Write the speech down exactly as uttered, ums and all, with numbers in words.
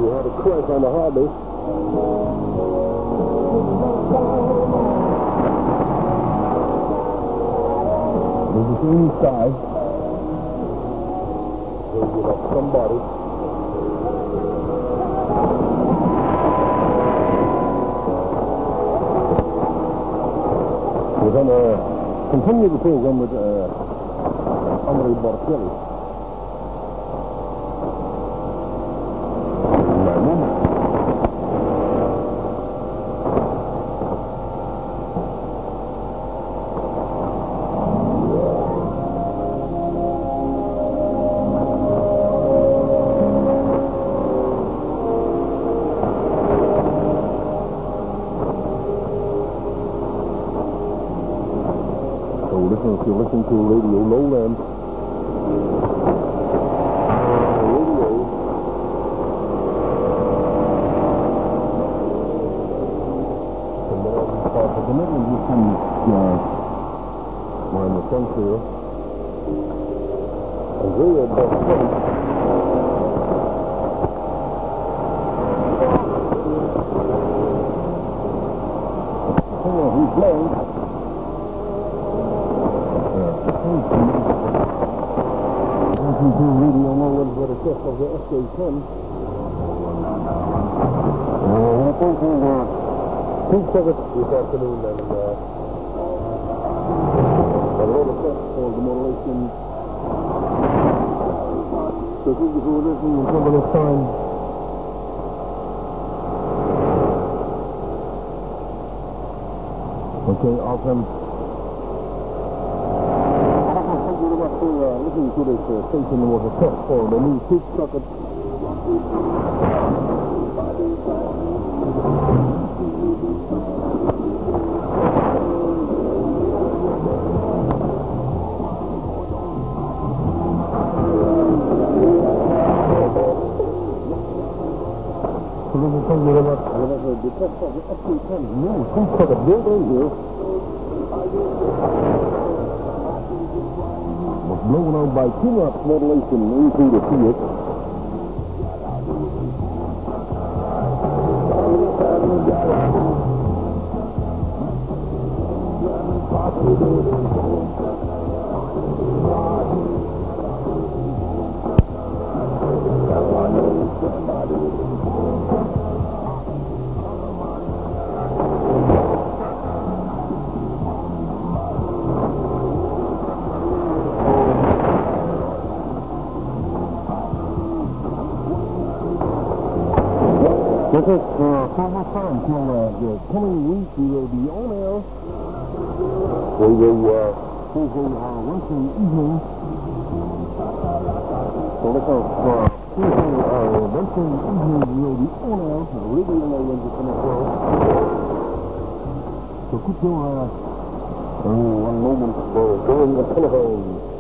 We had a crash on the harbor. There's a thing inside. We'll get up somebody. We're going to continue the program with uh, Andre Bartelli. If you listen to Radio Lowland, radio. The more we talk at the middle, you can uh, when the sun's here. Andrea Bartelli. Oh, he's blowing. Radio Lowland with a test of the S K ten. Uh, I think we were two seconds this afternoon and uh, a lot of test for the modulation. So thank you for listening until the next time. Okay, awesome. Listening to this uh, station was a test for the new tooth socket. So this is something about the test for the S K ten new tooth socket built in here. Blown out by too much modulation into the field. This is uh, former time till uh, the coming week we will be on air. We will uh, Tuesday our Wednesday evening. So this is uh, Tuesday our Wednesday evening we will be on air. Radio Lowland is in the show. So keep your uh, oh, one moment for going the telephone.